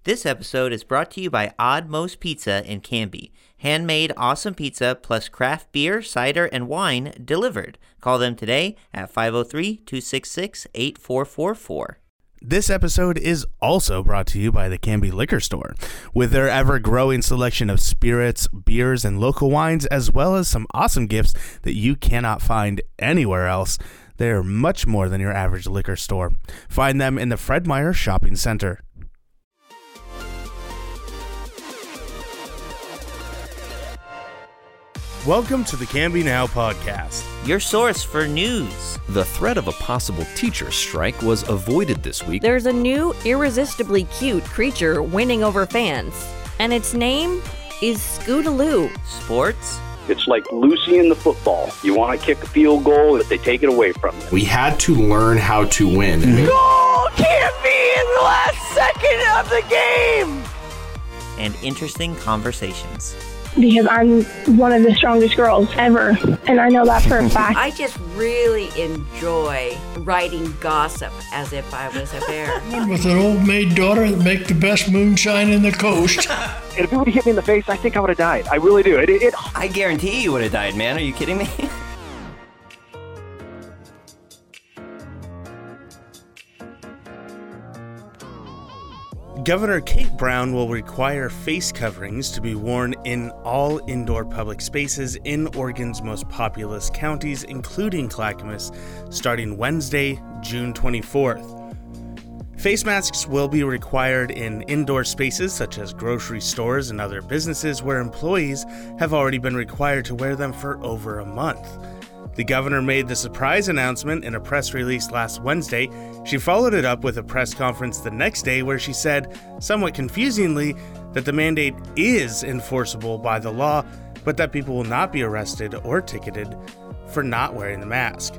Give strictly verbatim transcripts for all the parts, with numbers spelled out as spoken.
This episode is brought to you by Odd Most Pizza in Canby. Handmade awesome pizza plus craft beer, cider, and wine delivered. Call them today at five oh three, two six six, eight four four four. This episode is also brought to you by the Canby Liquor Store. With their ever-growing selection of spirits, beers, and local wines, as well as some awesome gifts that you cannot find anywhere else, they are much more than your average liquor store. Find them in the Fred Meyer Shopping Center. Welcome to the Canby Now podcast, your source for news. The threat of a possible teacher strike was avoided this week. There's a new, irresistibly cute creature winning over fans, and its name is Scootaloo. Sports. It's like Lucy in the football. You want to kick a field goal, but they take it away from you. We had to learn how to win. Goal can't be in the last second of the game! And interesting conversations. Because I'm one of the strongest girls ever, and I know that for a fact. I just really enjoy writing gossip as if I was a bear. With an old maid daughter that make the best moonshine in the coast. And if it would have hit me in the face, I think I would have died. I really do. It, it, it... I guarantee you would have died, man. Are you kidding me? Governor Kate Brown will require face coverings to be worn in all indoor public spaces in Oregon's most populous counties, including Clackamas, starting Wednesday, June twenty-fourth. Face masks will be required in indoor spaces such as grocery stores and other businesses where employees have already been required to wear them for over a month. The governor made the surprise announcement in a press release last Wednesday. She followed it up with a press conference the next day where she said, somewhat confusingly, that the mandate is enforceable by the law, but that people will not be arrested or ticketed for not wearing the mask.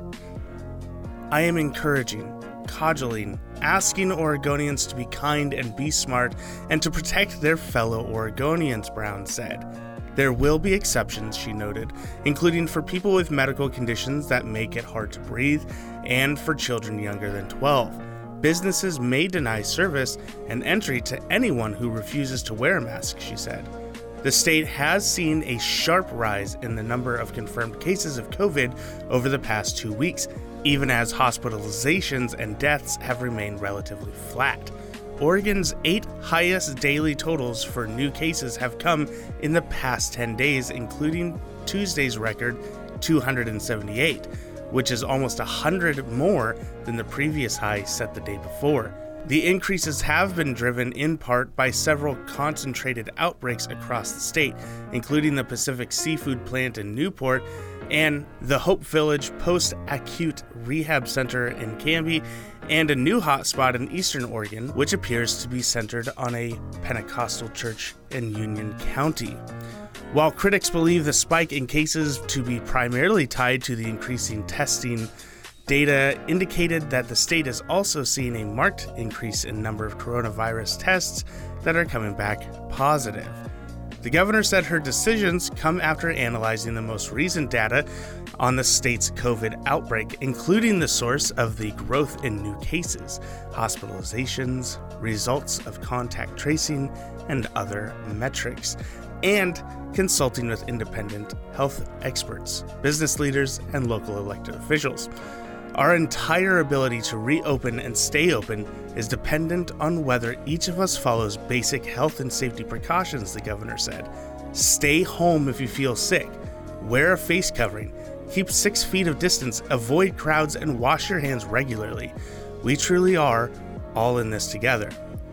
I am encouraging, cajoling, asking Oregonians to be kind and be smart and to protect their fellow Oregonians, Brown said. There will be exceptions, she noted, including for people with medical conditions that make it hard to breathe and for children younger than twelve. Businesses may deny service and entry to anyone who refuses to wear a mask, she said. The state has seen a sharp rise in the number of confirmed cases of COVID over the past two weeks, even as hospitalizations and deaths have remained relatively flat. Oregon's eight highest daily totals for new cases have come in the past ten days, including Tuesday's record two hundred seventy-eight, which is almost one hundred more than the previous high set the day before. The increases have been driven in part by several concentrated outbreaks across the state, including the Pacific Seafood Plant in Newport and the Hope Village Post-Acute Rehab Center in Canby, and a new hotspot in Eastern Oregon, which appears to be centered on a Pentecostal church in Union County. While critics believe the spike in cases to be primarily tied to the increasing testing, data indicated that the state is also seeing a marked increase in number of coronavirus tests that are coming back positive. The governor said her decisions come after analyzing the most recent data on the state's COVID outbreak, including the source of the growth in new cases, hospitalizations, results of contact tracing, and other metrics, and consulting with independent health experts, business leaders, and local elected officials. Our entire ability to reopen and stay open is dependent on whether each of us follows basic health and safety precautions, the governor said. Stay home if you feel sick. Wear a face covering. Keep six feet of distance, avoid crowds, and wash your hands regularly. We truly are all in this together.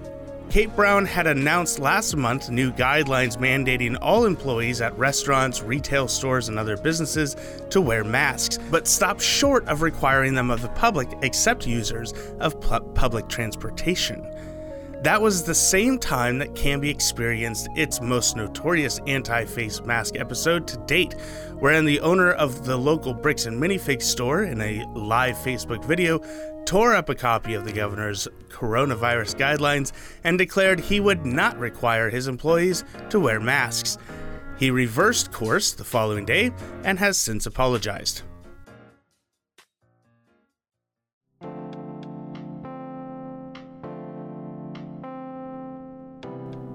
Kate Brown had announced last month new guidelines mandating all employees at restaurants, retail stores, and other businesses to wear masks, but stopped short of requiring them of the public except users of pu- public transportation. That was the same time that Canby experienced its most notorious anti-face mask episode to date, wherein the owner of the local Bricks and Minifig store, in a live Facebook video, tore up a copy of the governor's coronavirus guidelines and declared he would not require his employees to wear masks. He reversed course the following day and has since apologized.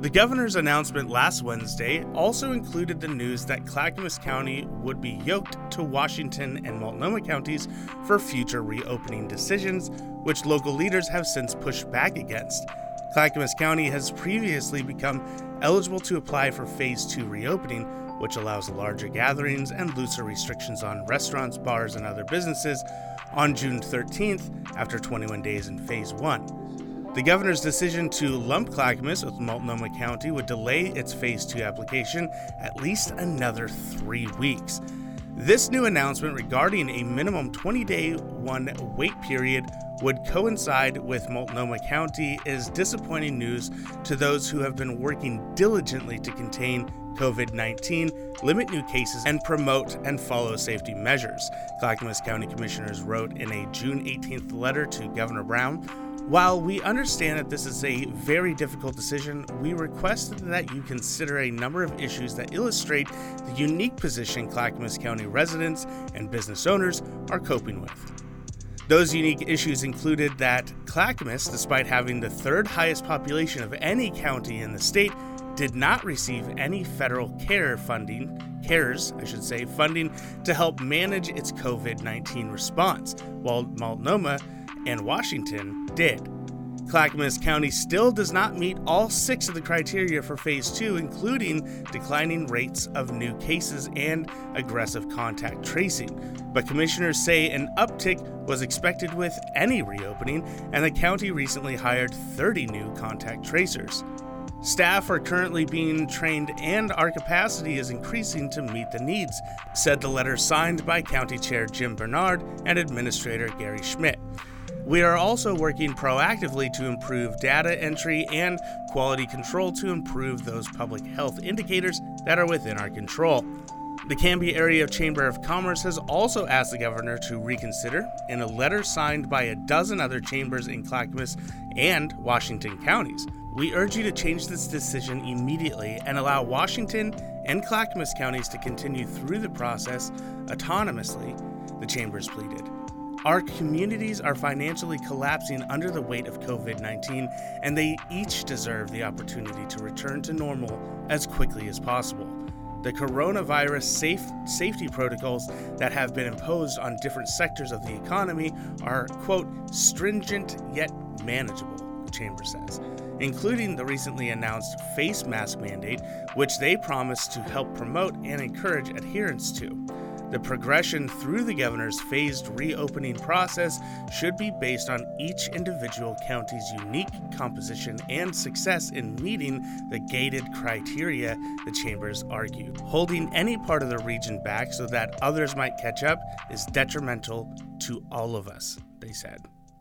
The governor's announcement last Wednesday also included the news that Clackamas County would be yoked to Washington and Multnomah counties for future reopening decisions, which local leaders have since pushed back against. Clackamas County has previously become eligible to apply for Phase two reopening, which allows larger gatherings and looser restrictions on restaurants, bars, and other businesses on June thirteenth after twenty-one days in Phase one. The governor's decision to lump Clackamas with Multnomah County would delay its Phase two application at least another three weeks. This new announcement regarding a minimum twenty-day one wait period would coincide with Multnomah County is disappointing news to those who have been working diligently to contain covid nineteen, limit new cases, and promote and follow safety measures, Clackamas County Commissioners wrote in a June eighteenth letter to Governor Brown. While we understand that this is a very difficult decision, we request that you consider a number of issues that illustrate the unique position Clackamas County residents and business owners are coping with. Those unique issues included that Clackamas, despite having the third highest population of any county in the state, did not receive any federal care funding, CARES, I should say, funding to help manage its covid nineteen response, while Multnomah and Washington did. Clackamas County still does not meet all six of the criteria for Phase two, including declining rates of new cases and aggressive contact tracing. But commissioners say an uptick was expected with any reopening, and the county recently hired thirty new contact tracers. Staff are currently being trained and our capacity is increasing to meet the needs, said the letter signed by County Chair Jim Bernard and Administrator Gary Schmidt. We are also working proactively to improve data entry and quality control to improve those public health indicators that are within our control. The Canby Area Chamber of Commerce has also asked the governor to reconsider, in a letter signed by a dozen other chambers in Clackamas and Washington counties. We urge you to change this decision immediately and allow Washington and Clackamas counties to continue through the process autonomously, the chambers pleaded. Our communities are financially collapsing under the weight of covid nineteen, and they each deserve the opportunity to return to normal as quickly as possible. The coronavirus safe, safety protocols that have been imposed on different sectors of the economy are, quote, stringent yet manageable, the chamber says, including the recently announced face mask mandate, which they promise to help promote and encourage adherence to. The progression through the governor's phased reopening process should be based on each individual county's unique composition and success in meeting the gated criteria, the chambers argue. Holding any part of the region back so that others might catch up is detrimental to all of us, they said.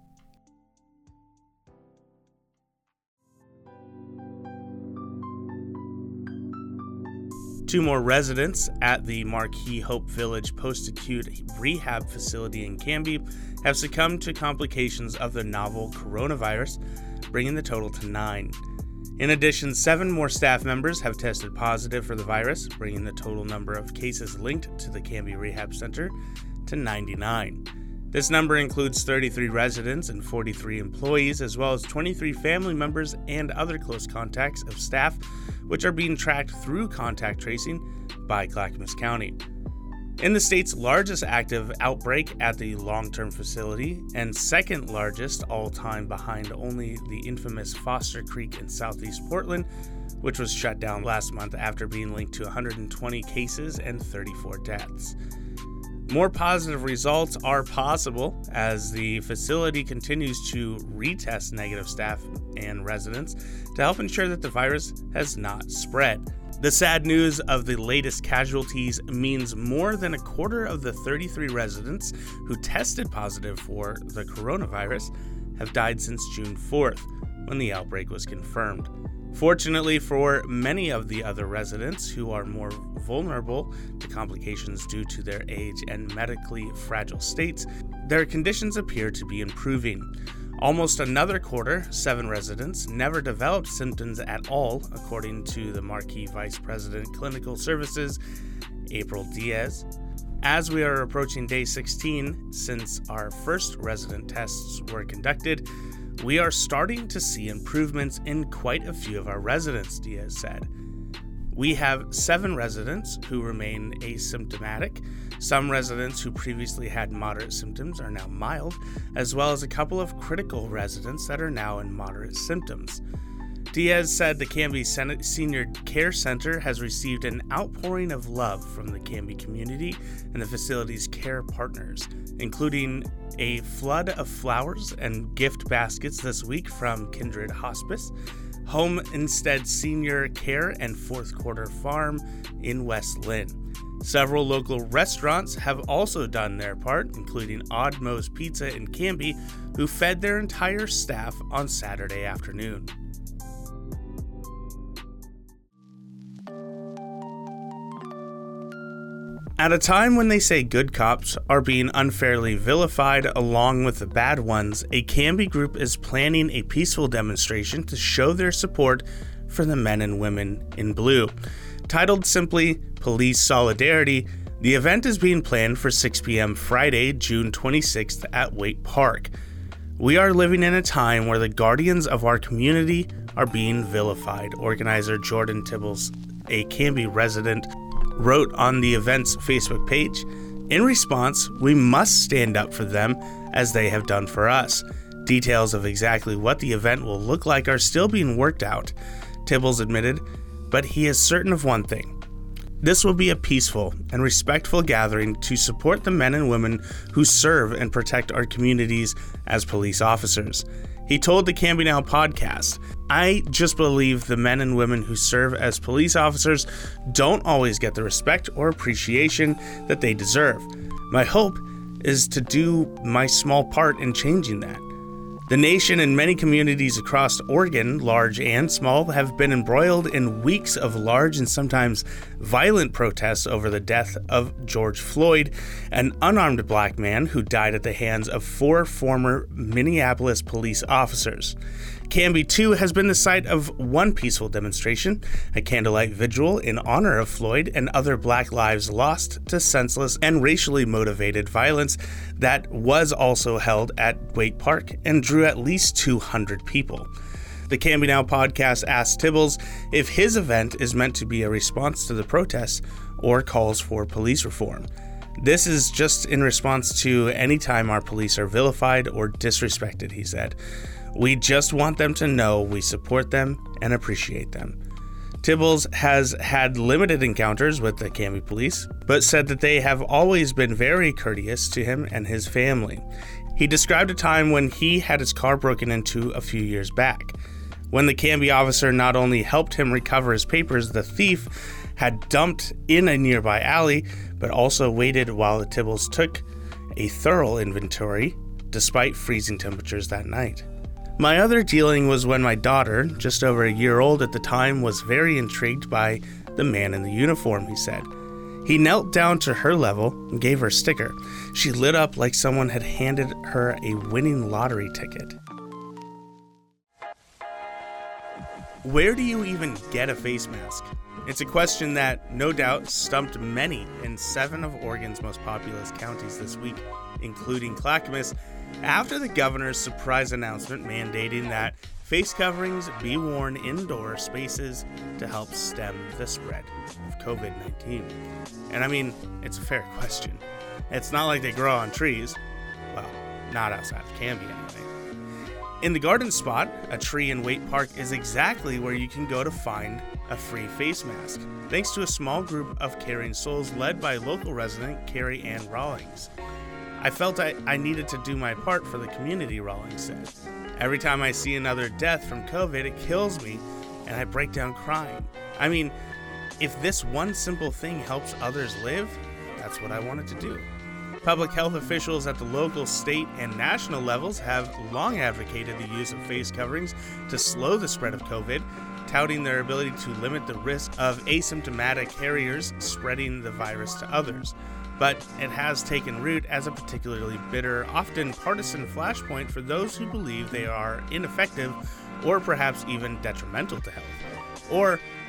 Two more residents at the Marquis Hope Village post-acute rehab facility in Canby have succumbed to complications of the novel coronavirus, bringing the total to nine. In addition, seven more staff members have tested positive for the virus, bringing the total number of cases linked to the Canby Rehab Center to ninety-nine. This number includes thirty-three residents and forty-three employees, as well as twenty-three family members and other close contacts of staff, which are being tracked through contact tracing by Clackamas County. In the state's largest active outbreak at the long-term facility, and second largest all-time behind only the infamous Foster Creek in southeast Portland, which was shut down last month after being linked to one hundred twenty cases and thirty-four deaths. More positive results are possible as the facility continues to retest negative staff and residents to help ensure that the virus has not spread. The sad news of the latest casualties means more than a quarter of the thirty-three residents who tested positive for the coronavirus have died since June fourth, when the outbreak was confirmed. Fortunately for many of the other residents who are more vulnerable to complications due to their age and medically fragile states, their conditions appear to be improving. Almost another quarter, seven residents, never developed symptoms at all, according to the Marquis Vice President Clinical Services, April Diaz. As we are approaching day sixteen since our first resident tests were conducted, We are starting to see improvements in quite a few of our residents, Diaz said. We have seven residents who remain asymptomatic. Some residents who previously had moderate symptoms are now mild, as well as a couple of critical residents that are now in moderate symptoms. Diaz said the Canby Senior Care Center has received an outpouring of love from the Canby community and the facility's care partners, including a flood of flowers and gift baskets this week from Kindred Hospice, Home Instead Senior Care, and Fourth Quarter Farm in West Lynn. Several local restaurants have also done their part, including Odd Moe's Pizza in Canby, who fed their entire staff on Saturday afternoon. At a time when they say good cops are being unfairly vilified along with the bad ones, a Canby group is planning a peaceful demonstration to show their support for the men and women in blue. Titled simply Police Solidarity, the event is being planned for six p.m. Friday, June twenty-sixth at Waite Park. We are living in a time where the guardians of our community are being vilified, organizer Jordan Tibbles, a Canby resident, wrote on the event's Facebook page. In response, we must stand up for them as they have done for us. Details of exactly what the event will look like are still being worked out, Tibbles admitted, but he is certain of one thing. This will be a peaceful and respectful gathering to support the men and women who serve and protect our communities as police officers. He told the Canby Now podcast, "I just believe the men and women who serve as police officers don't always get the respect or appreciation that they deserve. My hope is to do my small part in changing that." The nation and many communities across Oregon, large and small, have been embroiled in weeks of large and sometimes violent protests over the death of George Floyd, an unarmed black man who died at the hands of four former Minneapolis police officers. Canby, too, has been the site of one peaceful demonstration, a candlelight vigil in honor of Floyd and other black lives lost to senseless and racially motivated violence that was also held at Waite Park and drew at least two hundred people. The Canby Now podcast asked Tibbles if his event is meant to be a response to the protests or calls for police reform. "This is just in response to any time our police are vilified or disrespected," he said. "We just want them to know we support them and appreciate them." Tibbles has had limited encounters with the Canby police, but said that they have always been very courteous to him and his family. He described a time when he had his car broken into a few years back. When the Canby officer not only helped him recover his papers the thief had dumped in a nearby alley, but also waited while the Tibbles took a thorough inventory despite freezing temperatures that night. "My other dealing was when my daughter, just over a year old at the time, was very intrigued by the man in the uniform," he said. "He knelt down to her level and gave her a sticker. She lit up like someone had handed her a winning lottery ticket." Where do you even get a face mask? It's a question that no doubt stumped many in seven of Oregon's most populous counties this week, including Clackamas, after the governor's surprise announcement mandating that face coverings be worn indoor spaces to help stem the spread of covid nineteen. And I mean, it's a fair question. It's not like they grow on trees. Well, not outside of Canby anyway. In the garden spot, a tree in Waite Park is exactly where you can go to find a free face mask, thanks to a small group of caring souls led by local resident Carrie Ann Rawlings. "I felt I, I needed to do my part for the community," Rawlings said. "Every time I see another death from COVID, it kills me, and I break down crying. I mean, if this one simple thing helps others live, that's what I wanted to do." Public health officials at the local, state, and national levels have long advocated the use of face coverings to slow the spread of COVID, touting their ability to limit the risk of asymptomatic carriers spreading the virus to others. But it has taken root as a particularly bitter, often partisan flashpoint for those who believe they are ineffective or perhaps even detrimental to health. Or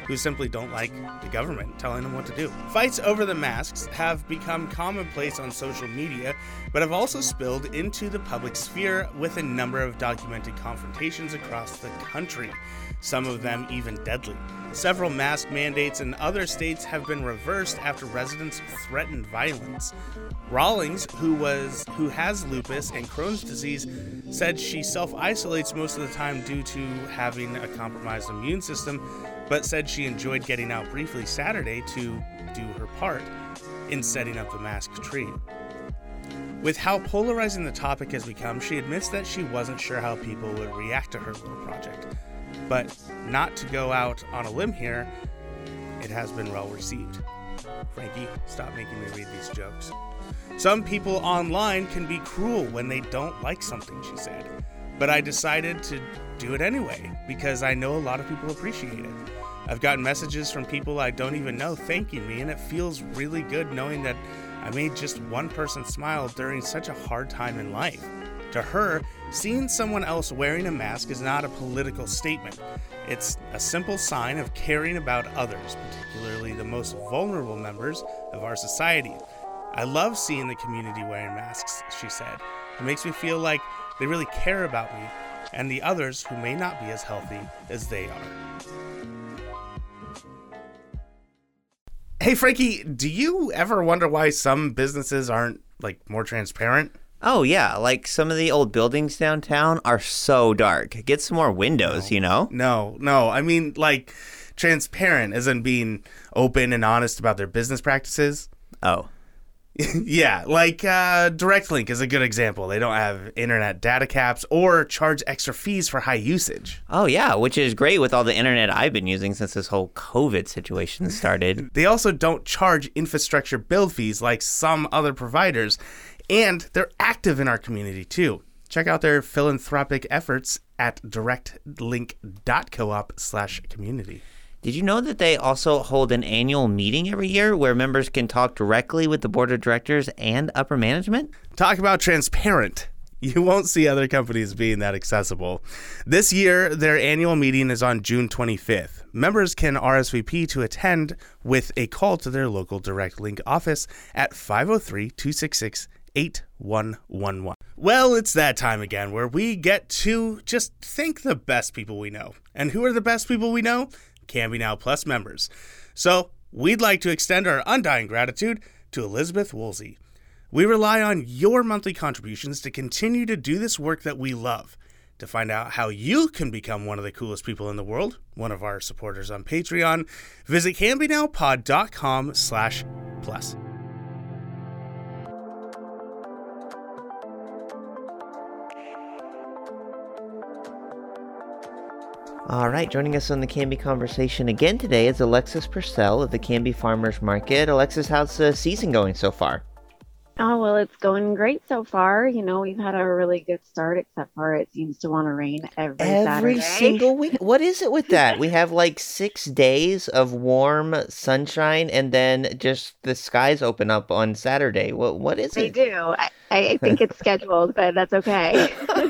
who simply don't like the government telling them what to do. Fights over the masks have become commonplace on social media, but have also spilled into the public sphere with a number of documented confrontations across the country, some of them even deadly. Several mask mandates in other states have been reversed after residents threatened violence. Rawlings, who was who has lupus and Crohn's disease, said she self-isolates most of the time due to having a compromised immune system, but said she enjoyed getting out briefly Saturday to do her part in setting up the mask tree. With how polarizing the topic has become, she admits that she wasn't sure how people would react to her little project. But not to go out on a limb here, it has been well received. Frankie, stop making me read these jokes. Some people online can be cruel when they don't like something, she said. But I decided to do it anyway, because I know a lot of people appreciate it. I've gotten messages from people I don't even know thanking me, and it feels really good knowing that I made just one person smile during such a hard time in life. To her, seeing someone else wearing a mask is not a political statement. It's a simple sign of caring about others, particularly the most vulnerable members of our society. I love seeing the community wearing masks, she said. It makes me feel like they really care about me and the others who may not be as healthy as they are. Hey, Frankie, do you ever wonder why some businesses aren't, like, more transparent? Oh, yeah. Like, some of the old buildings downtown are so dark. Get some more windows, no, you know? No, no. I mean, like, transparent as in being open and honest about their business practices. Oh. Yeah, like uh, DirectLink is a good example. They don't have internet data caps or charge extra fees for high usage. Oh, yeah, which is great with all the internet I've been using since this whole COVID situation started. They also don't charge infrastructure build fees like some other providers, and they're active in our community too. Check out their philanthropic efforts at directlink.coop slash community. Did you know that they also hold an annual meeting every year where members can talk directly with the board of directors and upper management? Talk about transparent. You won't see other companies being that accessible. This year, their annual meeting is on June twenty-fifth. Members can R S V P to attend with a call to their local DirectLink office at five oh three, two six six, eight one one one. Well, it's that time again where we get to just thank the best people we know. And who are the best people we know? Canby Now Plus members. So we'd like to extend our undying gratitude to Elizabeth Woolsey. We rely on your monthly contributions to continue to do this work that we love. To find out how you can become one of the coolest people in the world, one of our supporters on Patreon, visit cambynowpod.com slash plus. All right, joining us on the Canby Conversation again today is Alexis Purcell of the Canby Farmers Market. Alexis, how's the season going so far? Oh, well, it's going great so far. You know, we've had a really good start, except for it seems to want to rain every, every Saturday. single week. What is it with that? We have like six days of warm sunshine, and then just the skies open up on Saturday. What What is they it? They do. I, I think it's scheduled, but that's okay.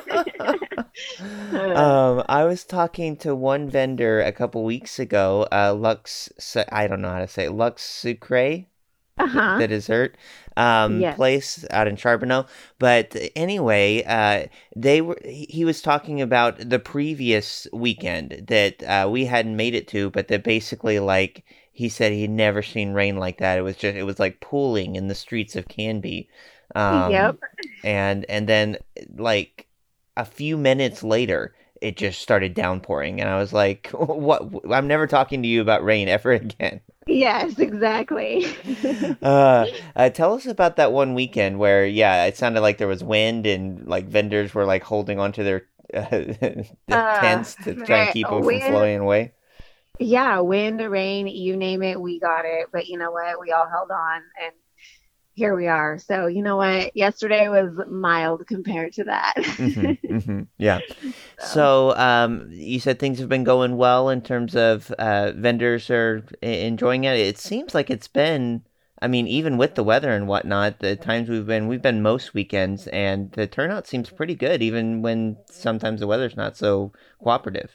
um, I was talking to one vendor a couple weeks ago, uh, Lux, I don't know how to say it, Lux Sucre. Uh-huh. The dessert um, yes. place out in Charbonneau. But anyway, uh, they were. He was talking about the previous weekend that uh, we hadn't made it to, but that basically, like, he said he'd never seen rain like that. It was just, it was like pooling in the streets of Canby. Um, yep. And and then, like, a few minutes later, it just started downpouring, and I was like, "What? I'm never talking to you about rain ever again." Yes, exactly. uh, uh, tell us about that one weekend where, yeah, it sounded like there was wind and like vendors were like holding onto their uh, uh, tents to try and keep them wind, from flowing away. Yeah, wind, rain, you name it, we got it. But you know what? We all held on, and here we are. So you know what? Yesterday was mild compared to that. mm-hmm, mm-hmm, yeah. So, so um, you said things have been going well in terms of uh, vendors are enjoying it. It seems like it's been, I mean, even with the weather and whatnot, the times we've been, we've been most weekends, and the turnout seems pretty good, even when sometimes the weather's not so cooperative.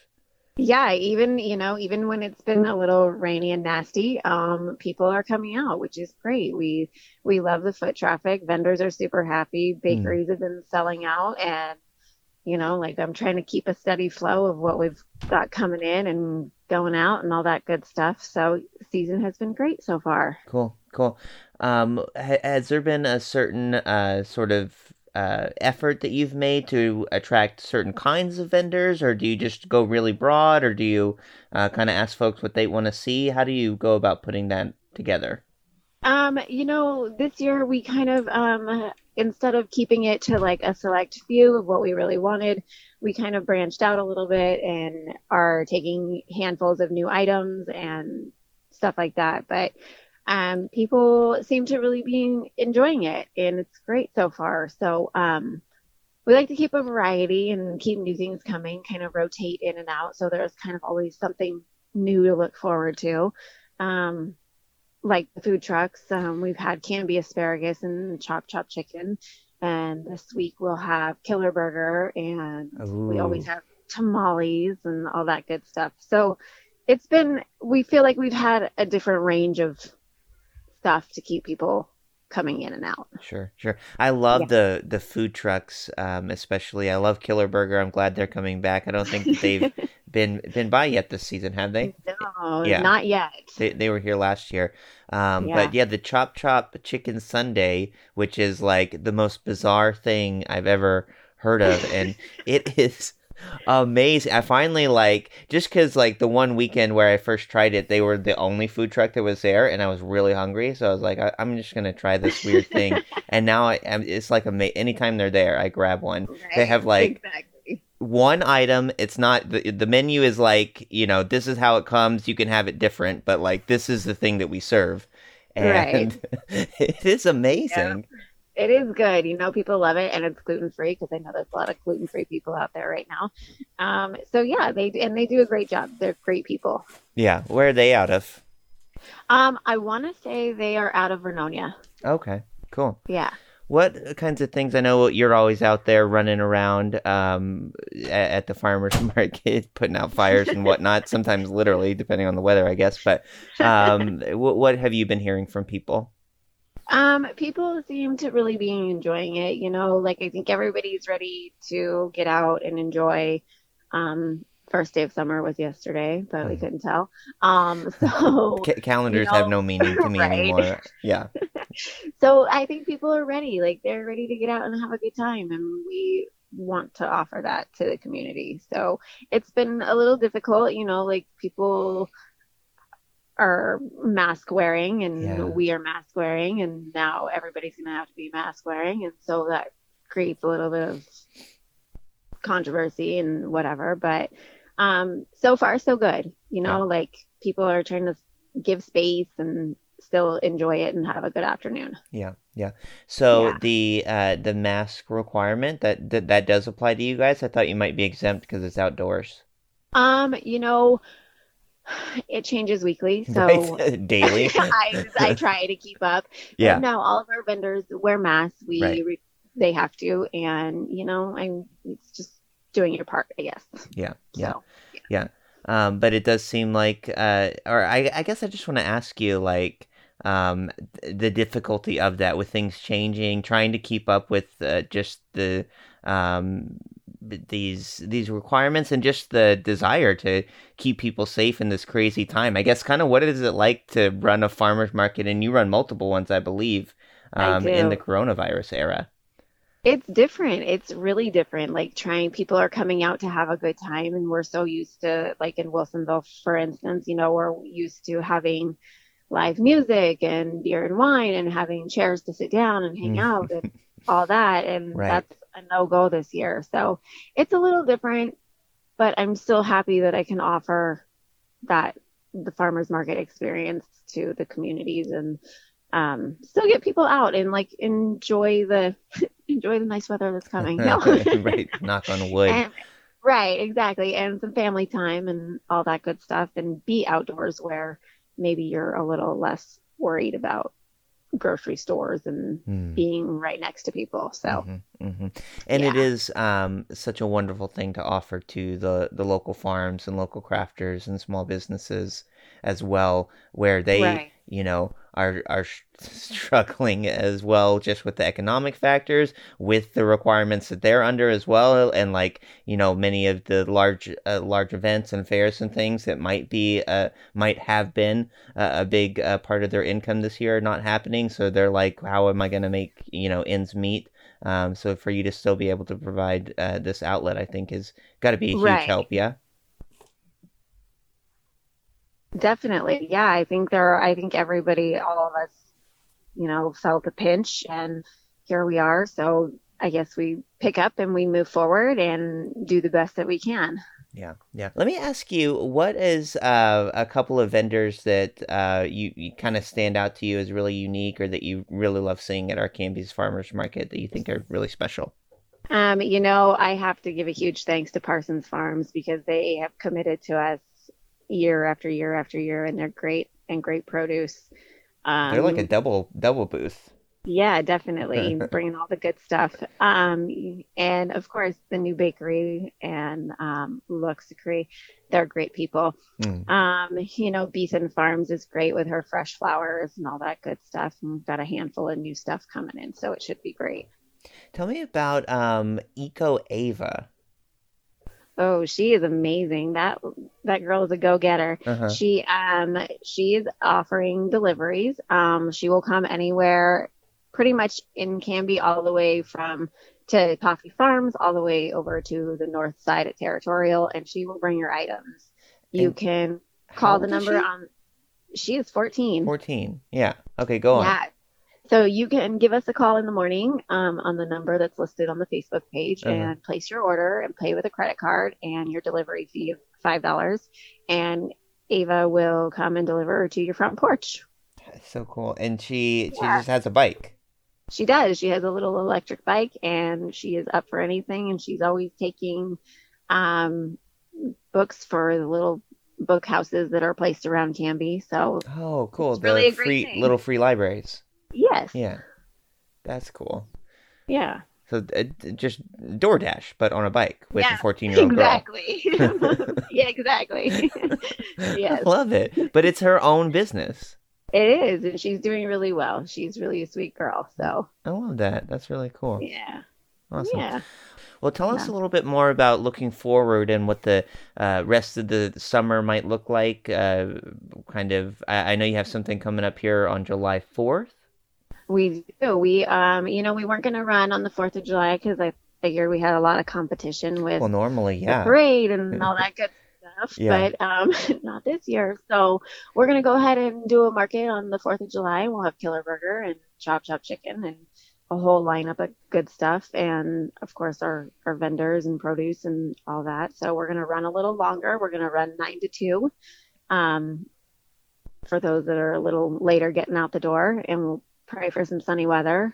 Yeah, even, you know, even when it's been a little rainy and nasty, um, people are coming out, which is great. We we love the foot traffic. Vendors are super happy. Mm. Bakeries have been selling out, and you know, like I'm trying to keep a steady flow of what we've got coming in and going out and all that good stuff. So season has been great so far. Cool, cool. Um, ha- has there been a certain uh, sort of uh, effort that you've made to attract certain kinds of vendors, or do you just go really broad, or do you uh, kind of ask folks what they want to see? How do you go about putting that together? Um, you know, this year we kind of, um, instead of keeping it to like a select few of what we really wanted, we kind of branched out a little bit and are taking handfuls of new items and stuff like that. But um, people seem to really be enjoying it, and it's great so far. So um, we like to keep a variety and keep new things coming, kind of rotate in and out. So there's kind of always something new to look forward to. Um, like the food trucks, um, we've had Canby asparagus and chop chop chicken, and this week we'll have Killer Burger, and Ooh. we always have tamales and all that good stuff. So it's been, we feel like we've had a different range of stuff to keep people coming in and out. Sure, sure. I love Yeah. the the food trucks, um, especially. I love Killer Burger. I'm glad they're coming back. I don't think that they've been been by yet this season, have they? No, Yeah. not yet. They they were here last year. Um, Yeah. but yeah, the Chop Chop Chicken Sundae, which is like the most bizarre thing I've ever heard of, and it is amazing. I finally like, just because like the one weekend where I first tried it, they were the only food truck that was there, and I was really hungry, so I was like, I, I'm just gonna try this weird thing. And now I, I'm, it's like ama- anytime they're there, I grab one. They have like Exactly. one item. It's not the the menu is like, you know, this is how it comes. You can have it different, but like this is the thing that we serve, and it is amazing. It is good. You know, people love it, and it's gluten free, because I know there's a lot of gluten free people out there right now. Um, so yeah, they and they do a great job. They're great people. Yeah, where are they out of? Um, I want to say they are out of Vernonia. Okay, cool. Yeah. What kinds of things? I know you're always out there running around um, at, at the farmers market, putting out fires and whatnot. Sometimes literally, depending on the weather, I guess. But um, what, what have you been hearing from people? Um, people seem to really be enjoying it. You know, like I think everybody's ready to get out and enjoy. Um, first day of summer was yesterday, but we couldn't tell. Um, so C- calendars you know, have no meaning to me right? anymore. Yeah. So I think people are ready. Like they're ready to get out and have a good time, and we want to offer that to the community. So it's been a little difficult, you know, like people are mask wearing, and Yeah. we are mask wearing, and now everybody's gonna have to be mask wearing, and so that creates a little bit of controversy and whatever. But um, so far so good. You know, Yeah. like people are trying to give space and still enjoy it and have a good afternoon. Yeah, yeah. So Yeah. the uh, the mask requirement that, that that does apply to you guys. I thought you might be exempt because it's outdoors. Um, you know, it changes weekly, so Right? Daily. I I try to keep up. Yeah. But no, all of our vendors wear masks. We Right. re- they have to, and you know, I'm it's just doing your part, I guess. Yeah, yeah, So, yeah. Um, but it does seem like, uh, or I, I guess I just want to ask you, like, um, th- the difficulty of that with things changing, trying to keep up with uh, just the um, b- these these requirements, and just the desire to keep people safe in this crazy time. I guess kind of what is it like to run a farmer's market, and you run multiple ones, I believe, I um, in do. the coronavirus era. It's different. It's really different. Like trying, people are coming out to have a good time, and we're so used to, like in Wilsonville, for instance, you know, we're used to having live music and beer and wine and having chairs to sit down and hang Mm. out and all that. And Right. that's a no-go this year. So it's a little different, but I'm still happy that I can offer that, the farmers market experience to the communities, and um, still get people out and like enjoy the enjoy the nice weather that's coming. No. Right, knock on wood. And- right, exactly, and some family time and all that good stuff, and be outdoors where maybe you're a little less worried about grocery stores and mm. being right next to people. So, mm-hmm, mm-hmm. and yeah. it is um, such a wonderful thing to offer to the, the local farms and local crafters and small businesses as well, where they, right. you know, are are struggling as well, just with the economic factors, with the requirements that they're under as well, and like, you know, many of the large uh, large events and fairs and things that might be uh might have been uh, a big uh, part of their income this year are not happening. So they're like, how am I going to make, you know, ends meet? Um, so for you to still be able to provide uh, this outlet, I think is got to be a huge right. help. Yeah. Definitely. Yeah. I think there are, I think everybody, all of us, you know, felt the pinch, and here we are. So I guess we pick up and we move forward and do the best that we can. Yeah. Yeah. Let me ask you, what is uh, a couple of vendors that uh, you, you kind of stand out to you as really unique, or that you really love seeing at our Canby's Farmers Market that you think are really special? Um, you know, I have to give a huge thanks to Parsons Farms, because they have committed to us year after year after year, and they're great and great produce. Um, they're like a double double booth. Yeah, definitely bringing all the good stuff. Um, and of course, the new bakery and um, Luxury, they're great people. Mm. Um, you know, Beeson Farms is great with her fresh flowers and all that good stuff. And we've got a handful of new stuff coming in, so it should be great. Tell me about um, Eco Ava. Oh, she is amazing. That that girl is a go-getter. Uh-huh. She um she is offering deliveries. Um, she will come anywhere, pretty much in Canby, all the way from to Coffee Farms, all the way over to the north side at Territorial, and she will bring your items. You and can call the number she? on. She is fourteen. fourteen. Yeah. Okay, go on. Yeah. So you can give us a call in the morning um, on the number that's listed on the Facebook page, uh-huh. and place your order and pay with a credit card and your delivery fee of five dollars. And Ava will come and deliver to your front porch. That's so cool. And she, she yeah. just has a bike. She does. She has a little electric bike, and she is up for anything. And she's always taking um, books for the little book houses that are placed around Canby. So oh, cool. It's the really a free great thing. Little free libraries. Yes. Yeah. That's cool. Yeah. So uh, just DoorDash, but on a bike with yeah, a fourteen-year-old exactly. girl. Yeah, exactly. Yes. I love it. But it's her own business. It is, and she's doing really well. She's really a sweet girl. So I love that. That's really cool. Yeah. Awesome. Yeah. Well, tell us yeah. a little bit more about looking forward and what the uh, rest of the summer might look like. Uh, kind of, I, I know you have something coming up here on July fourth. We do. We, um, you know, we weren't going to run on the fourth of July because I figured we had a lot of competition with well, normally, yeah. the parade and all that good stuff, yeah. but um, not this year. So we're going to go ahead and do a market on the fourth of July. We'll have Killer Burger and Chop Chop Chicken and a whole lineup of good stuff. And of course, our, our vendors and produce and all that. So we're going to run a little longer. We're going to run nine to two um, for those that are a little later getting out the door, and we'll pray for some sunny weather.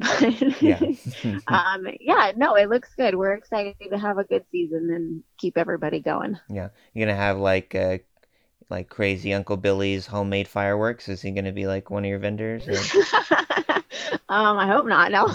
yeah. um, yeah, no, it looks good. We're excited to have a good season and keep everybody going. Yeah. You're going to have like uh, like crazy Uncle Billy's homemade fireworks. Is he going to be like one of your vendors? um, I hope not. No.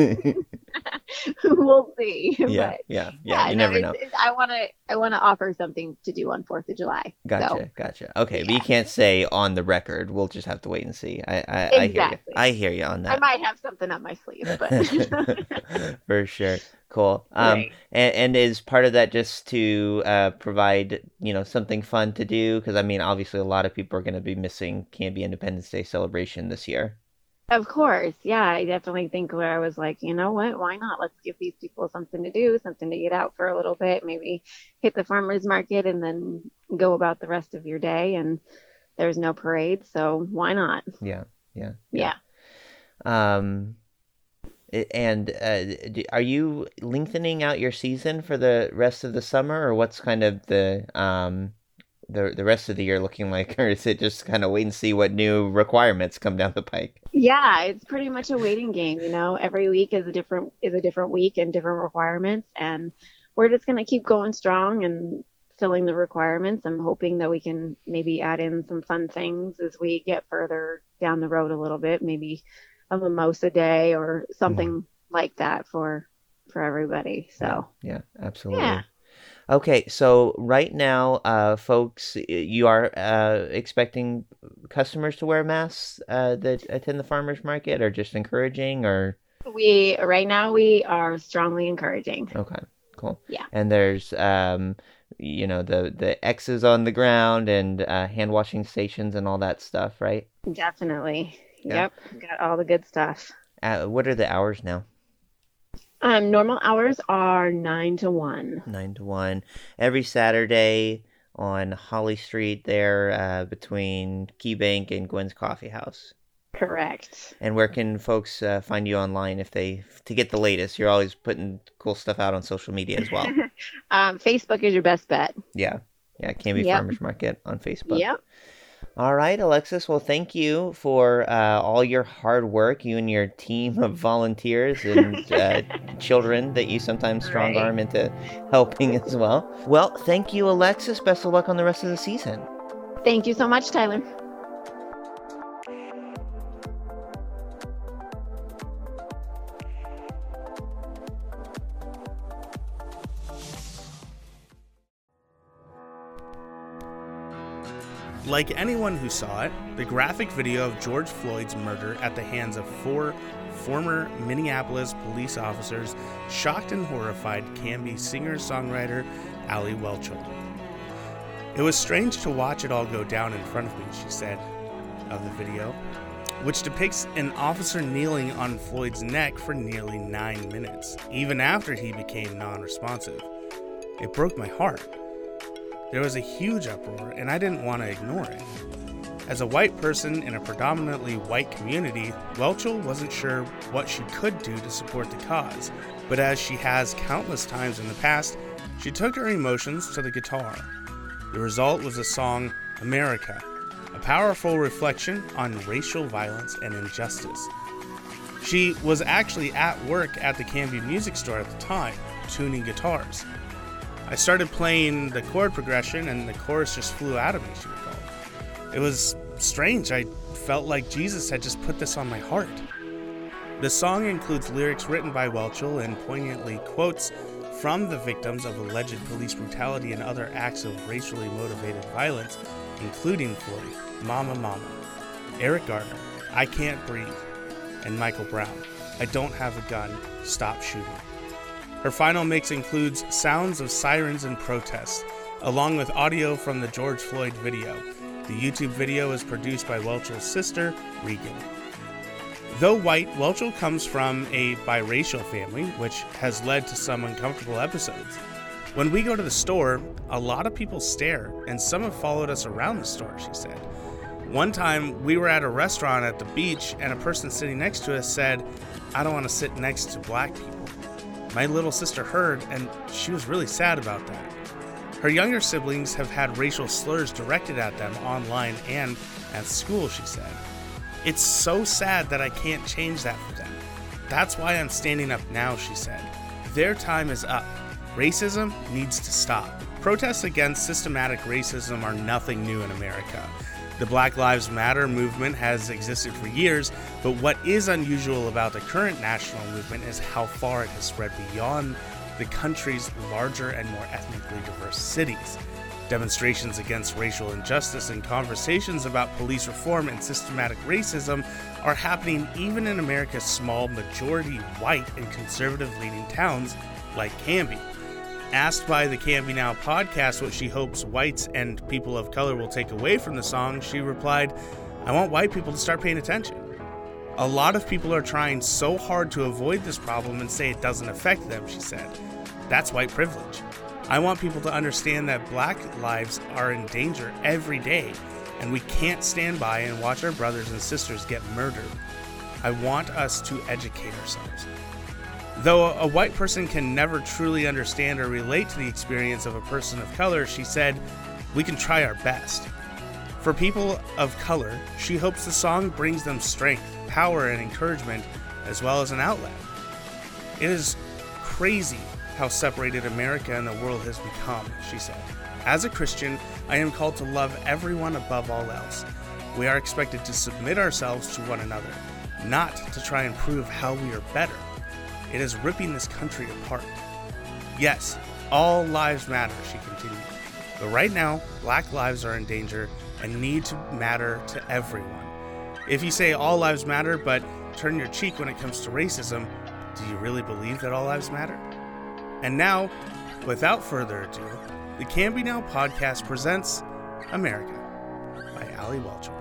We'll see. Yeah, but, yeah, yeah, yeah. You no, never know. It's, it's, I want to. I want to offer something to do on Fourth of July. Gotcha, so. gotcha. Okay, yeah. but you can't say on the record. We'll just have to wait and see. I, I, exactly. I hear you. I hear you on that. I might have something up my sleeve, but for sure. Cool. Um, right. and, and is part of that just to uh, provide, you know, something fun to do? Because I mean, obviously, a lot of people are going to be missing Canby Independence Day celebration this year. Of course. Yeah, I definitely think where I was like, you know what, why not? Let's give these people something to do, something to get out for a little bit, maybe hit the farmer's market and then go about the rest of your day. And there's no parade, so why not? Yeah, yeah. Yeah. yeah. Um, and uh, are you lengthening out your season for the rest of the summer, or what's kind of the um the the rest of the year looking like, or is it just kind of wait and see what new requirements come down the pike? Yeah, it's pretty much a waiting game. You know, every week is a different is a different week and different requirements, and we're just gonna keep going strong and filling the requirements. I'm hoping that we can maybe add in some fun things as we get further down the road a little bit, maybe a mimosa day or something mm. like that for for everybody. So yeah, yeah, absolutely. Yeah. Okay, so right now, uh, folks, you are uh, expecting customers to wear masks uh, that attend the farmers market, or just encouraging, or we right now we are strongly encouraging. Okay, cool. Yeah, and there's um, you know, the the X's on the ground and uh, hand washing stations and all that stuff, right? Definitely. Yeah. Yep, got all the good stuff. Uh, what are the hours now? Um, normal hours are nine to one. Nine to one every Saturday on Holly Street, there uh, between Key Bank and Gwen's Coffee House. Correct. And where can folks uh, find you online if they to get the latest? You're always putting cool stuff out on social media as well. um, Facebook is your best bet. Yeah, yeah, Canby yep. Farmers Market on Facebook. Yep. All right, Alexis. Well, thank you for uh, all your hard work, you and your team of volunteers and uh, children that you sometimes strong arm right. into helping as well. Well, thank you, Alexis. Best of luck on the rest of the season. Thank you so much, Tyler. Like anyone who saw it, the graphic video of George Floyd's murder at the hands of four former Minneapolis police officers shocked and horrified Canby singer-songwriter Ali Whelchel. It was strange to watch it all go down in front of me, she said, of the video, which depicts an officer kneeling on Floyd's neck for nearly nine minutes, even after he became non-responsive. It broke my heart. There was a huge uproar, and I didn't want to ignore it. As a white person in a predominantly white community, Whelchel wasn't sure what she could do to support the cause, but as she has countless times in the past, she took her emotions to the guitar. The result was the song America, a powerful reflection on racial violence and injustice. She was actually at work at the Canby Music Store at the time, tuning guitars. I started playing the chord progression and the chorus just flew out of me, she recalled. It was strange. I felt like Jesus had just put this on my heart. The song includes lyrics written by Whelchel and poignantly quotes from the victims of alleged police brutality and other acts of racially motivated violence, including Floyd, Mama Mama, Eric Garner, I Can't Breathe, and Michael Brown, I Don't Have a Gun, Stop Shooting. Her final mix includes sounds of sirens and protests, along with audio from the George Floyd video. The YouTube video is produced by Whelchel's sister, Regan. Though white, Whelchel comes from a biracial family, which has led to some uncomfortable episodes. When we go to the store, a lot of people stare, and some have followed us around the store, she said. One time, we were at a restaurant at the beach, and a person sitting next to us said, I don't want to sit next to black people. My little sister heard, and she was really sad about that. Her younger siblings have had racial slurs directed at them online and at school, she said. It's so sad that I can't change that for them. That's why I'm standing up now, she said. Their time is up. Racism needs to stop. Protests against systematic racism are nothing new in America. The Black Lives Matter movement has existed for years, but what is unusual about the current national movement is how far it has spread beyond the country's larger and more ethnically diverse cities. Demonstrations against racial injustice and conversations about police reform and systematic racism are happening even in America's small, majority white and conservative-leaning towns like Canby. Asked by the Canby Now podcast what she hopes whites and people of color will take away from the song, she replied, I want white people to start paying attention. A lot of people are trying so hard to avoid this problem and say it doesn't affect them, she said. That's white privilege. I want people to understand that black lives are in danger every day, and we can't stand by and watch our brothers and sisters get murdered. I want us to educate ourselves. Though a white person can never truly understand or relate to the experience of a person of color, she said, we can try our best. For people of color, she hopes the song brings them strength, power, and encouragement, as well as an outlet. It is crazy how separated America and the world has become, she said. As a Christian, I am called to love everyone above all else. We are expected to submit ourselves to one another, not to try and prove how we are better. It is ripping this country apart. Yes, all lives matter, she continued. But right now, black lives are in danger and need to matter to everyone. If you say all lives matter, but turn your cheek when it comes to racism, do you really believe that all lives matter? And now, without further ado, the Can Be Now podcast presents America by Ali Welcher.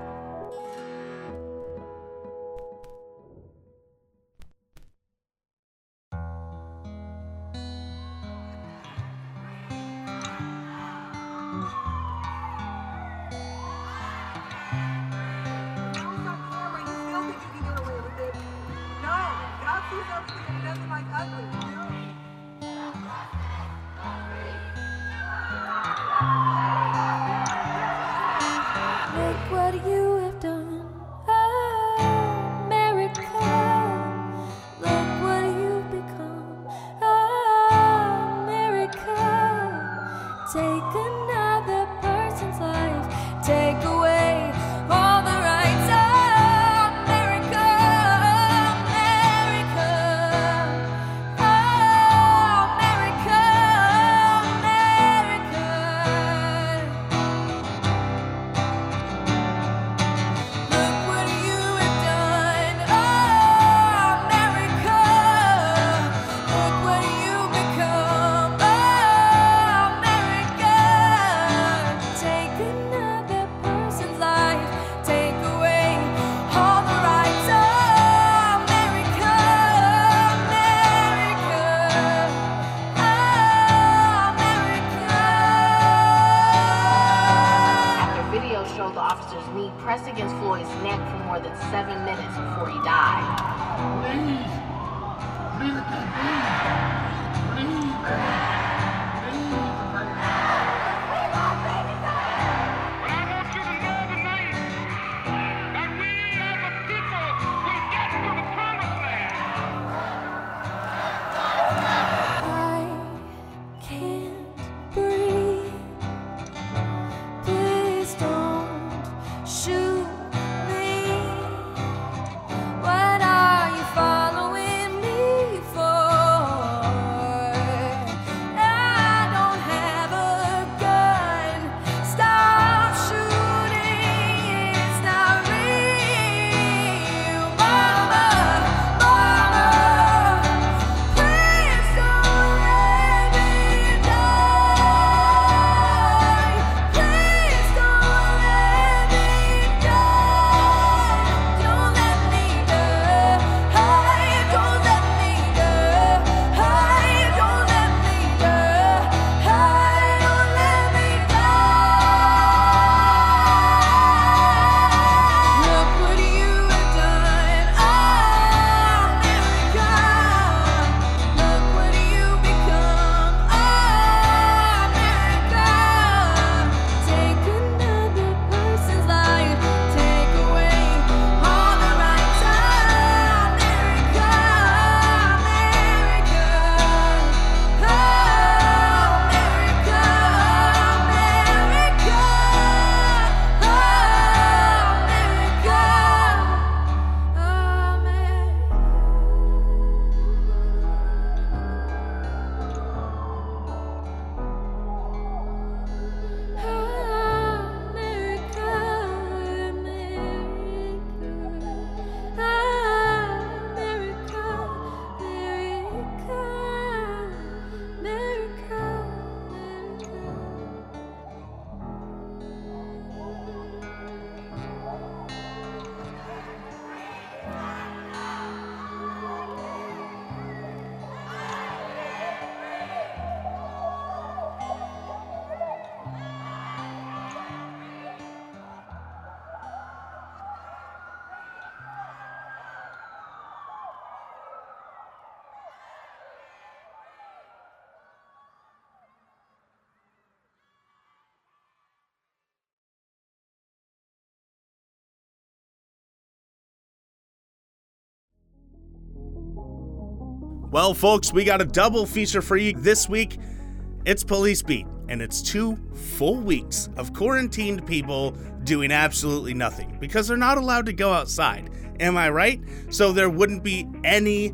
Well, folks, we got a double feature for you this week. It's Police Beat. and it's two full weeks of quarantined people doing absolutely nothing because they're not allowed to go outside. Am I right? So there wouldn't be any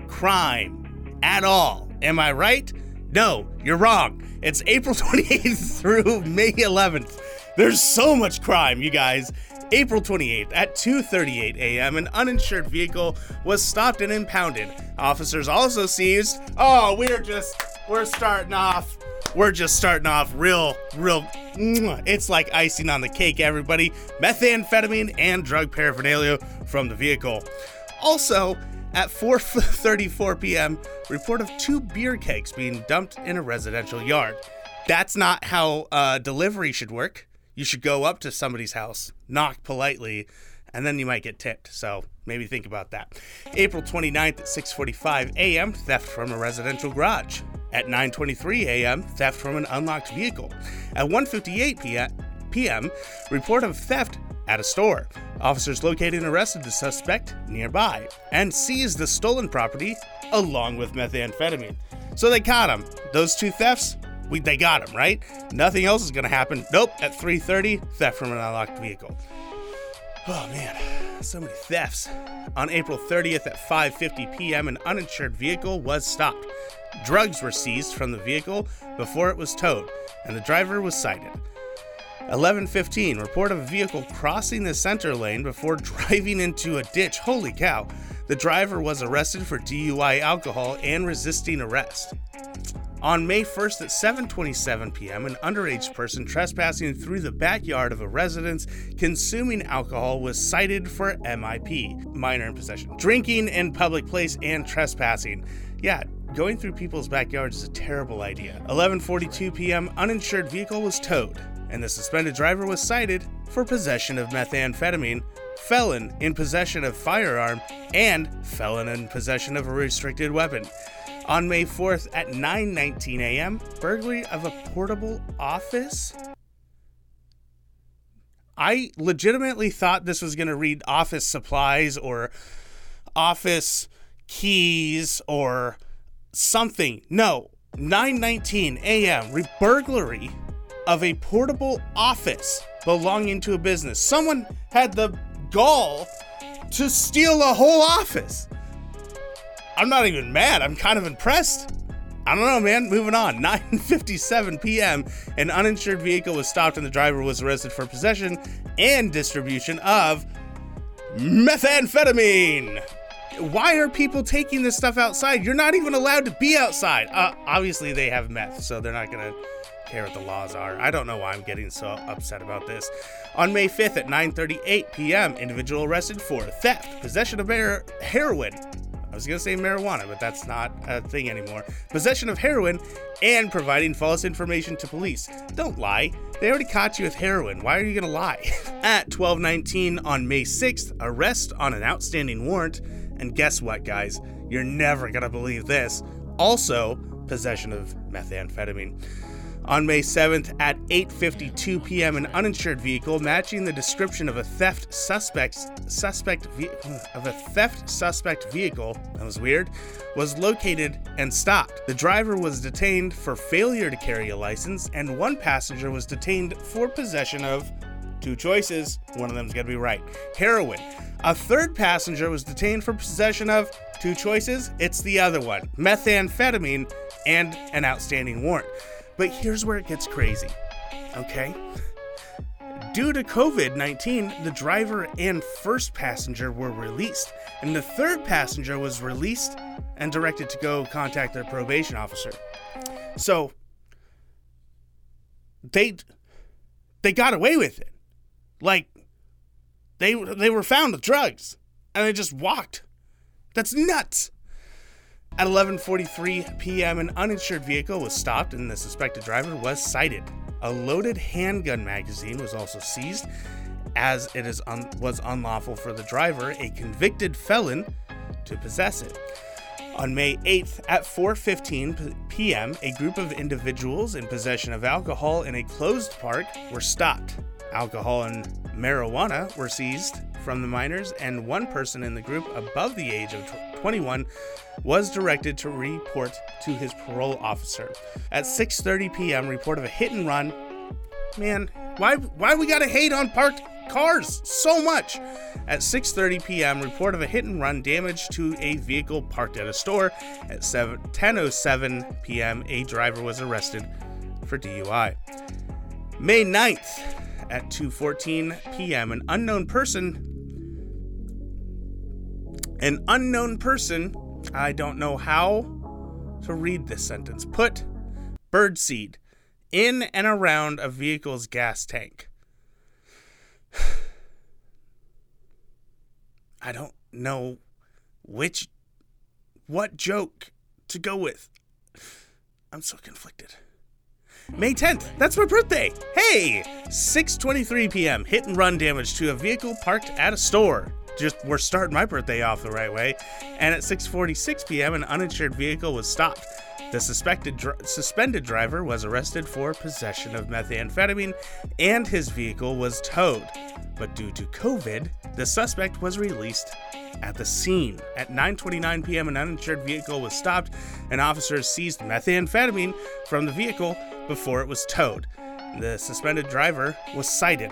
crime at all. Am I right? No, you're wrong. It's April twenty-eighth through May eleventh. There's so much crime, you guys. April twenty-eighth at two thirty-eight a.m. an uninsured vehicle was stopped and impounded. Officers also seized, oh, we're just, we're starting off, we're just starting off real, real, it's like icing on the cake, everybody. Methamphetamine and drug paraphernalia from the vehicle. Also, at four thirty-four p.m., report of two beer kegs being dumped in a residential yard. That's not how uh, delivery should work. You should go up to somebody's house, knock politely, and then you might get tipped. So maybe think about that. April twenty-ninth at six forty-five a.m., theft from a residential garage. At nine twenty-three a.m., theft from an unlocked vehicle. At one fifty-eight p.m., report of theft at a store. Officers located and arrested the suspect nearby and seized the stolen property along with methamphetamine. So they caught him. Those two thefts, we, they got him, right? Nothing else is going to happen. Nope, at three thirty, theft from an unlocked vehicle. Oh man, so many thefts. On April thirtieth at five fifty p.m., an uninsured vehicle was stopped. Drugs were seized from the vehicle before it was towed, and the driver was cited. eleven fifteen, report of a vehicle crossing the center lane before driving into a ditch. Holy cow. The driver was arrested for D U I, alcohol, and resisting arrest. On May first at seven twenty-seven p.m., an underage person trespassing through the backyard of a residence consuming alcohol was cited for M I P, minor in possession. Drinking in public place and trespassing. Yeah, going through people's backyards is a terrible idea. eleven forty-two p.m., uninsured vehicle was towed, and the suspended driver was cited for possession of methamphetamine, felon in possession of firearm, and felon in possession of a restricted weapon. On May fourth at nine nineteen a.m., burglary of a portable office? I legitimately thought this was going to read office supplies or office keys or something. No, nine nineteen a.m., burglary of a portable office belonging to a business. Someone had the gall to steal a whole office. I'm not even mad. I'm kind of impressed. I don't know, man. Moving on. nine fifty-seven p.m., an uninsured vehicle was stopped and the driver was arrested for possession and distribution of methamphetamine. Why are people taking this stuff outside? You're not even allowed to be outside. Uh, obviously, they have meth, so they're not going to care what the laws are. I don't know why I'm getting so upset about this. On May fifth at nine thirty-eight p.m., individual arrested for theft, possession of mar- heroin. I was going to say marijuana, but that's not a thing anymore. Possession of heroin and providing false information to police. Don't lie. They already caught you with heroin. Why are you going to lie? At twelve nineteen on May sixth, arrest on an outstanding warrant. And guess what, guys? You're never going to believe this. Also, possession of methamphetamine. On May seventh at eight fifty-two p.m., an uninsured vehicle matching the description of a theft suspect suspect ve- of a theft suspect vehicle, that was weird, was located and stopped. The driver was detained for failure to carry a license, and one passenger was detained for possession of two choices. One of them's got to be right. Heroin. A third passenger was detained for possession of two choices. It's the other one. Methamphetamine and an outstanding warrant. But here's where it gets crazy, okay? Due to covid nineteen, the driver and first passenger were released, and the third passenger was released and directed to go contact their probation officer. So, they they got away with it. Like, they they were found with drugs, and they just walked. That's nuts. At eleven forty-three p.m., an uninsured vehicle was stopped and the suspected driver was cited. A loaded handgun magazine was also seized, as it is un- was unlawful for the driver, a convicted felon, to possess it. On May eighth at four fifteen p.m., a group of individuals in possession of alcohol in a closed park were stopped. Alcohol and marijuana were seized from the minors, and one person in the group above the age of twenty-one was directed to report to his parole officer. At six thirty p.m., report of a hit and run. Man, why why we gotta hate on parked cars so much? At six thirty p.m., report of a hit and run damage to a vehicle parked at a store. At ten oh seven p.m., a driver was arrested for D U I. May ninth, at two fourteen p.m., an unknown person, an unknown person, I don't know how to read this sentence, put birdseed in and around a vehicle's gas tank. I don't know which, what joke to go with. I'm so conflicted. May tenth, that's my birthday. Hey, six twenty-three p.m., hit and run damage to a vehicle parked at a store. Just, we're starting my birthday off the right way. And at six forty-six p.m., an uninsured vehicle was stopped. The suspected dr- suspended driver was arrested for possession of methamphetamine, and his vehicle was towed. But due to COVID, the suspect was released at the scene. At nine twenty-nine p.m., an uninsured vehicle was stopped, and officers seized methamphetamine from the vehicle before it was towed. The suspended driver was cited.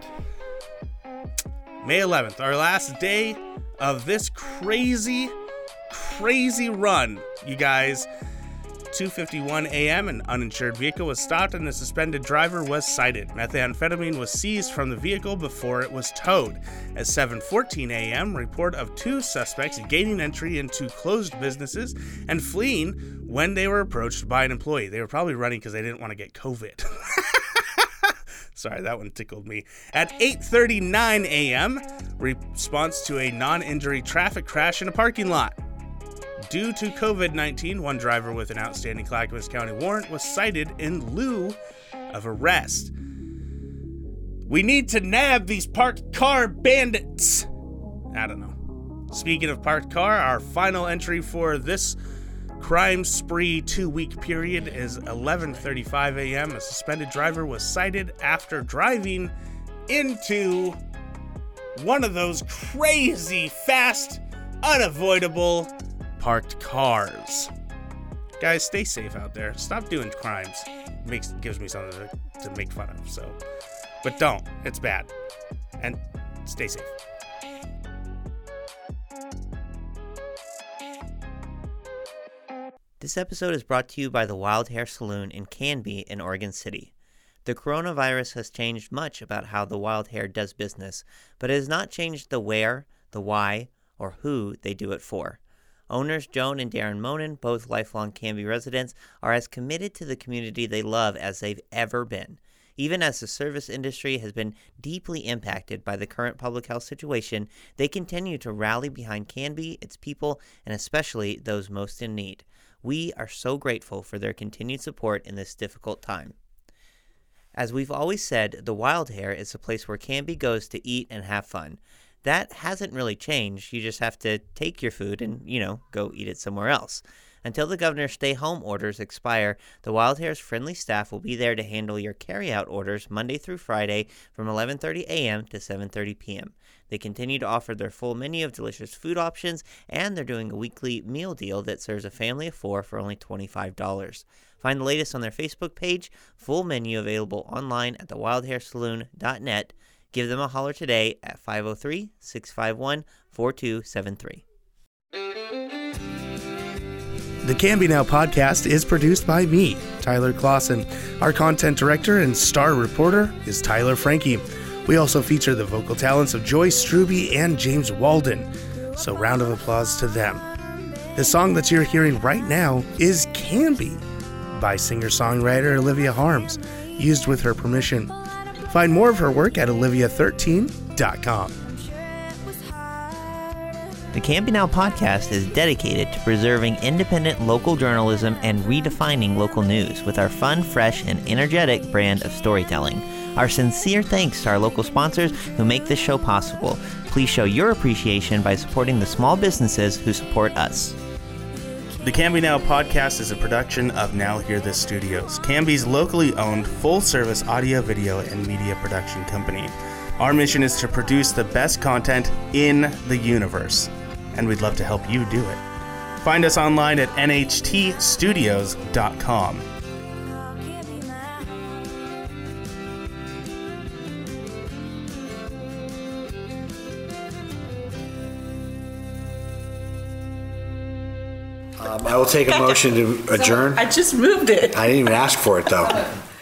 May eleventh, our last day of this crazy, crazy run, you guys. two fifty-one a.m., an uninsured vehicle was stopped and the suspended driver was cited. Methamphetamine was seized from the vehicle before it was towed. At seven fourteen a.m., report of two suspects gaining entry into closed businesses and fleeing when they were approached by an employee. They were probably running because they didn't want to get COVID. Sorry, that one tickled me. At eight thirty-nine a.m., response to a non-injury traffic crash in a parking lot. Due to COVID nineteen, one driver with an outstanding Clackamas County warrant was cited in lieu of arrest. We need to nab these parked car bandits. I don't know. Speaking of parked car, our final entry for this crime spree two-week period is eleven thirty-five a.m. A suspended driver was cited after driving into one of those crazy, fast, unavoidable parked cars. Guys, stay safe out there. Stop doing crimes. Makes gives me something to, to make fun of. So, but don't. It's bad. And stay safe. This episode is brought to you by the Wild Hair Saloon in Canby in Oregon City. The coronavirus has changed much about how the Wild Hair does business, but it has not changed the where, the why, or who they do it for. Owners Joan and Darren Monin, both lifelong Canby residents, are as committed to the community they love as they've ever been. Even as the service industry has been deeply impacted by the current public health situation, they continue to rally behind Canby, its people, and especially those most in need. We are so grateful for their continued support in this difficult time. As we've always said, the Wild Hair is a place where Canby goes to eat and have fun. That hasn't really changed. You just have to take your food and, you know, go eat it somewhere else. Until the governor's stay-home orders expire, the Wild Hair's friendly staff will be there to handle your carry-out orders Monday through Friday from eleven thirty a.m. to seven thirty p.m. They continue to offer their full menu of delicious food options, and they're doing a weekly meal deal that serves a family of four for only twenty-five dollars. Find the latest on their Facebook page, full menu available online at the wild hair saloon dot net. Give them a holler today at five oh three, six five one, four two seven three. The Canby Now podcast is produced by me, Tyler Clausen. Our content director and star reporter is Tyler Frankie. We also feature the vocal talents of Joyce Struby and James Walden, so round of applause to them. The song that you're hearing right now is Canby by singer-songwriter Olivia Harms, used with her permission. Find more of her work at olivia thirteen dot com. The Canby Now podcast is dedicated to preserving independent local journalism and redefining local news with our fun, fresh, and energetic brand of storytelling. Our sincere thanks to our local sponsors who make this show possible. Please show your appreciation by supporting the small businesses who support us. The Canby Now podcast is a production of Now Hear This Studios, Canby's locally owned full-service audio, video, and media production company. Our mission is to produce the best content in the universe, and we'd love to help you do it. Find us online at N H T studios dot com. Um, I will take a motion to adjourn. I just moved it. I didn't even ask for it, though.